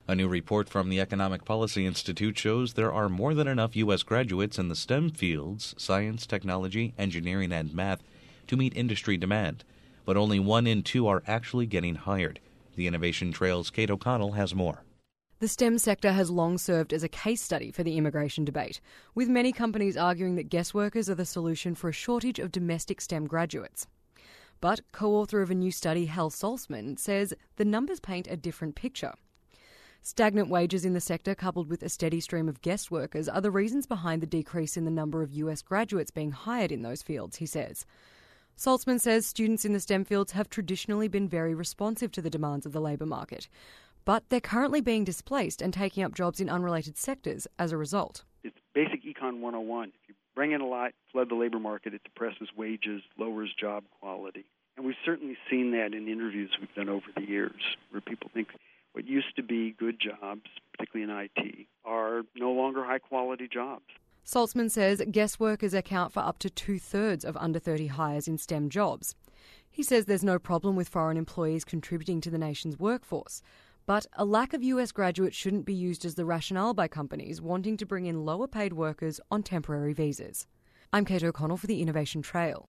A new report from the Economic Policy Institute shows there are more than enough U.S. graduates in the STEM fields, science, technology, engineering, and math, to meet industry demand. But only 1 in 2 are actually getting hired. The Innovation Trail's Kate O'Connell has more. The STEM sector has long served as a case study for the immigration debate, with many companies arguing that guest workers are the solution for a shortage of domestic STEM graduates. But co-author of a new study, Hal Salzman, says the numbers paint a different picture. Stagnant wages in the sector, coupled with a steady stream of guest workers, are the reasons behind the decrease in the number of US graduates being hired in those fields, he says. Salzman says students in the STEM fields have traditionally been very responsive to the demands of the labour market, but they're currently being displaced and taking up jobs in unrelated sectors as a result. It's basic Econ 101. If you bring in a lot, flood the labour market, it depresses wages, lowers job quality. And we've certainly seen that in interviews we've done over the years, where people think what used to be good jobs, particularly in IT, are no longer high-quality jobs. Salzman says guest workers account for up to 2/3 of under 30 hires in STEM jobs. He says there's no problem with foreign employees contributing to the nation's workforce, but a lack of US graduates shouldn't be used as the rationale by companies wanting to bring in lower-paid workers on temporary visas. I'm Kate O'Connell for the Innovation Trail.